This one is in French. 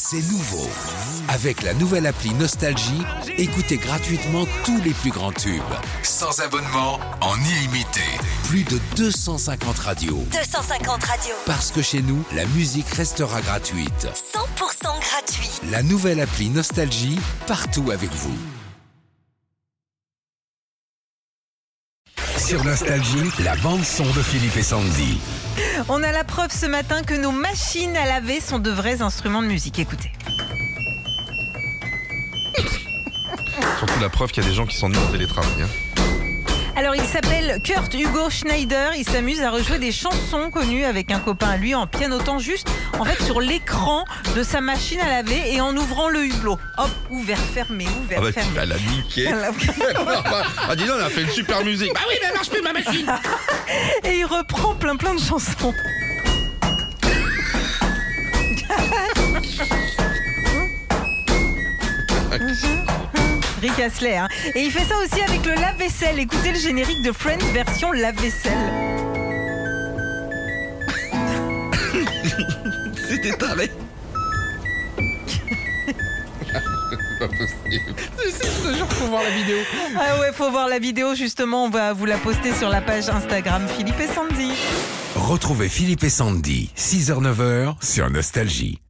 C'est nouveau. Avec la nouvelle appli Nostalgie, écoutez gratuitement tous les plus grands tubes. Sans abonnement, en illimité. Plus de 250 radios. 250 radios. Parce que chez nous, la musique restera gratuite. 100% gratuit. La nouvelle appli Nostalgie, partout avec vous. Sur Nostalgie, la bande-son de Philippe et Sandy. On a la preuve ce matin que nos machines à laver sont de vrais instruments de musique. Écoutez. Surtout la preuve qu'il y a des gens qui sont nés en télétravail. Alors, il s'appelle Kurt Hugo Schneider. Il s'amuse à rejouer des chansons connues avec un copain à lui en pianotant juste, en fait, sur l'écran de sa machine à laver et en ouvrant le hublot. Hop, ouvert, fermé, ouvert, fermé. Elle a niqué. Ah, dis donc, elle a fait une super musique. Bah oui, mais elle marche plus, ma machine. Et il reprend plein de chansons. Rick Astley, hein. Et il fait ça aussi avec le lave-vaisselle. Écoutez le générique de Friends version lave-vaisselle. C'était taré. C'est pas possible. Je te jure, faut voir la vidéo. Ah ouais, faut voir la vidéo justement. On va vous la poster sur la page Instagram Philippe et Sandy. Retrouvez Philippe et Sandy, 6h-9h sur Nostalgie.